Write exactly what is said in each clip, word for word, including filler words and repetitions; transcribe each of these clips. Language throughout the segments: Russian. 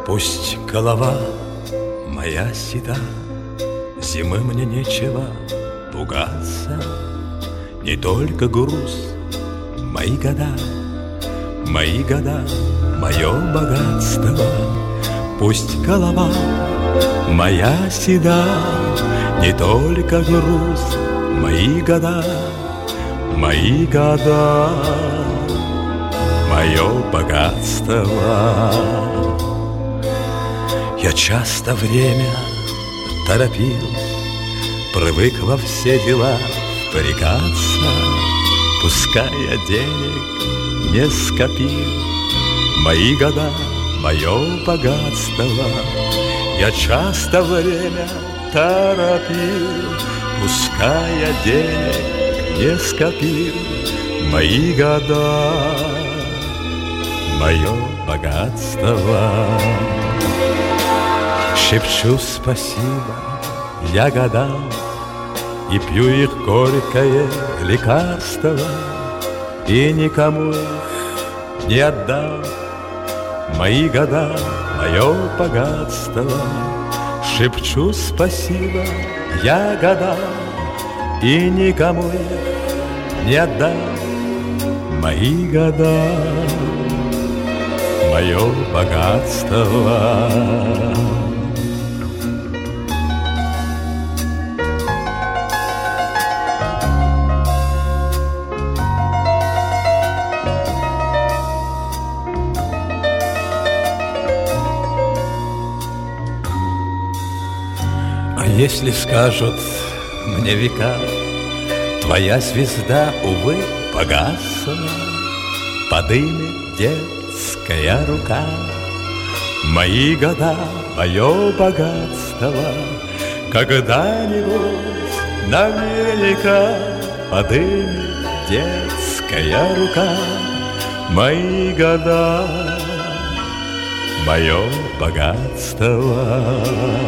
Пусть голова моя седа, зимы мне нечего пугаться. Не только груз, мои года, мои года, мое богатство. Пусть голова моя седа, не только груз, мои года, мои года, мое богатство. Я часто время торопил, привык во все дела впрягаться. Пускай я денег не скопил, мои года, мое богатство. Я часто время торопил, пускай я денег не скопил, мои года, мое богатство. Шепчу спасибо я годам и пью их горькое лекарство, и никому их не отдам, мои года, мое богатство. Шепчу спасибо я годам и никому их не отдам, мои года, мое богатство. Если скажут мне века, твоя звезда, увы, погасла, подымет детская рука, мои года, мое богатство. Когда-нибудь наверняка подымет детская рука, мои года, мое богатство.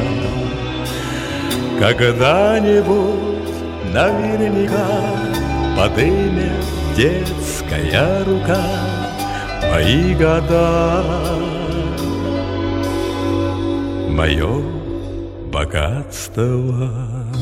Когда-нибудь наверняка подымет детская рука, мои года, мое богатство.